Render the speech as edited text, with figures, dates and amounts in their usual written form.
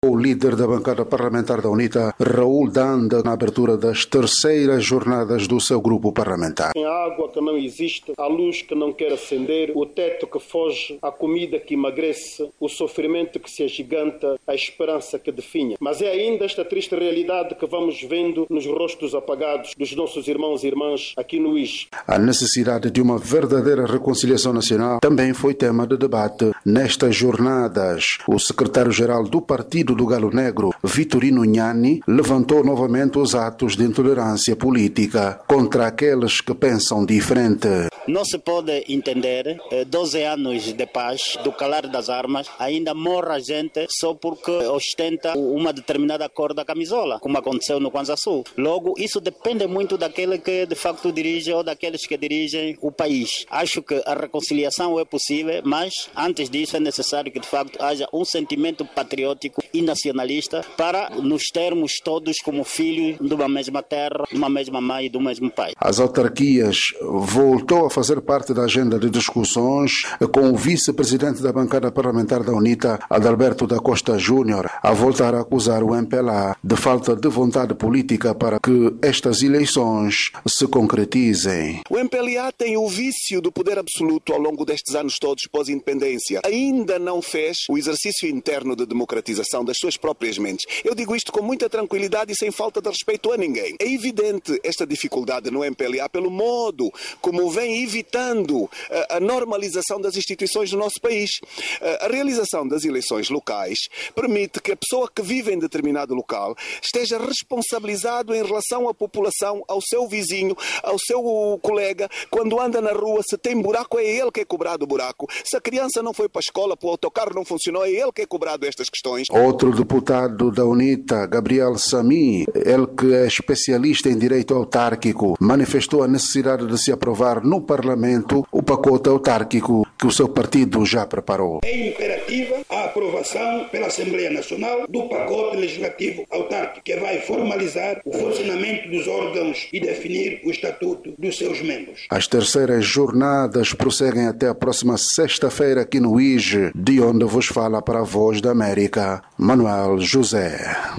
O líder da bancada parlamentar da UNITA, Raul Danda, na abertura das terceiras jornadas do seu grupo parlamentar. A água que não existe, a luz que não quer acender, o teto que foge, a comida que emagrece, o sofrimento que se agiganta, a esperança que definha. Mas é ainda esta triste realidade que vamos vendo nos rostos apagados dos nossos irmãos e irmãs aqui no IJ. A necessidade de uma verdadeira reconciliação nacional também foi tema de debate nestas jornadas. O secretário-geral do Partido do Galo Negro, Vitorino Nhani, levantou novamente os atos de intolerância política contra aqueles que pensam diferente. Não se pode entender 12 anos de paz, do calar das armas, ainda morre a gente só porque ostenta uma determinada cor da camisola, como aconteceu no Kwanza Sul. Logo, isso depende muito daquele que de facto dirige ou daqueles que dirigem o país. Acho que a reconciliação é possível, mas antes disso é necessário que de facto haja um sentimento patriótico e nacionalista para nos termos todos como filhos de uma mesma terra, de uma mesma mãe e do mesmo pai. As autarquias voltou a fazer parte da agenda de discussões com o vice-presidente da bancada parlamentar da UNITA, Adalberto da Costa Júnior, a voltar a acusar o MPLA de falta de vontade política para que estas eleições se concretizem. O MPLA tem o vício do poder absoluto ao longo destes anos todos pós-independência. Ainda não fez o exercício interno de democratização das suas próprias mentes. Eu digo isto com muita tranquilidade e sem falta de respeito a ninguém. É evidente esta dificuldade no MPLA pelo modo como vem evitando a normalização das instituições do nosso país. A realização das eleições locais permite que a pessoa que vive em determinado local esteja responsabilizado em relação à população, ao seu vizinho, ao seu colega. Quando anda na rua, se tem buraco, é ele que é cobrado o buraco. Se a criança não foi para a escola, o autocarro não funcionou, é ele que é cobrado estas questões. Outro deputado da UNITA, Gabriel Sami, ele que é especialista em direito autárquico, manifestou a necessidade de se aprovar no Parlamento o pacote autárquico que o seu partido já preparou. É imperativa a aprovação pela Assembleia Nacional do pacote legislativo autárquico, que vai formalizar o funcionamento dos órgãos e definir o estatuto dos seus membros. As terceiras jornadas prosseguem até a próxima sexta-feira aqui no IJ, de onde vos fala para a Voz da América, Manuel José.